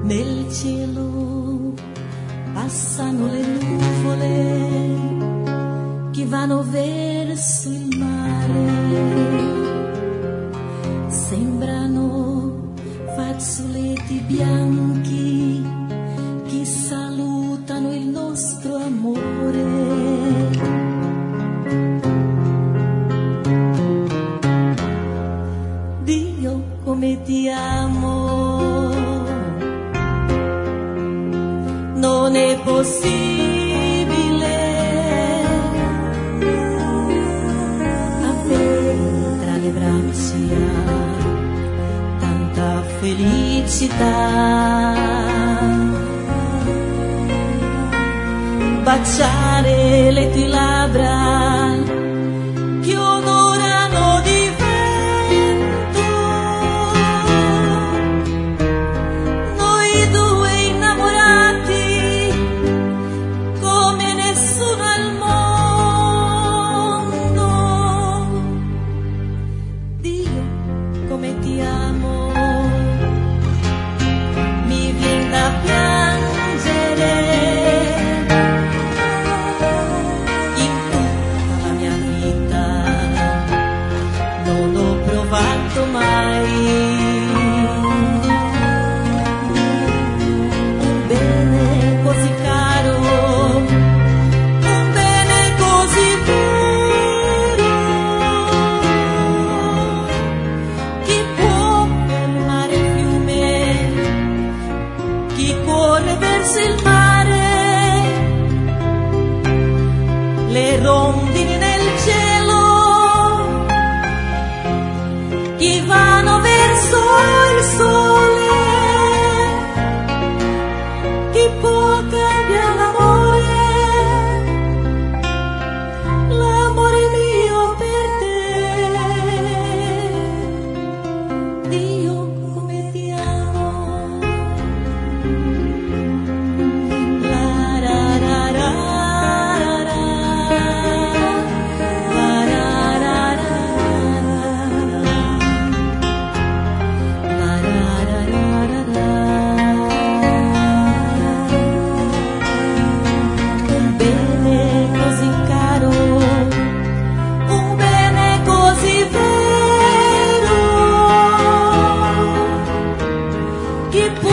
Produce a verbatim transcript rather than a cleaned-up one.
Nel cielo passano le nuvole che vanno verso il mare, sembrano fazzoletti bianchi che salutano il nostro amore. Dio, come ti amo, non è possibile avere tra le braccia tanta felicità, baciare le tue labbra che odorano di vento, noi due innamorati come nessuno al mondo. Dio, come ti amo, mi viene da piangere. In tutta la mia vita non ho provato mai un bene così caro, un bene così puro, chi può fermare il fiume, chi corre verso il mare, le rondini nel cielo, chi vanno verso il sole, chi può cambiare l'amore, l'amore mio per te. Dio, come ti amo. La ra ra ra ra, la ra ra ra ra, la ra ra ra ra. Un bene così caro, un bene così vero, chi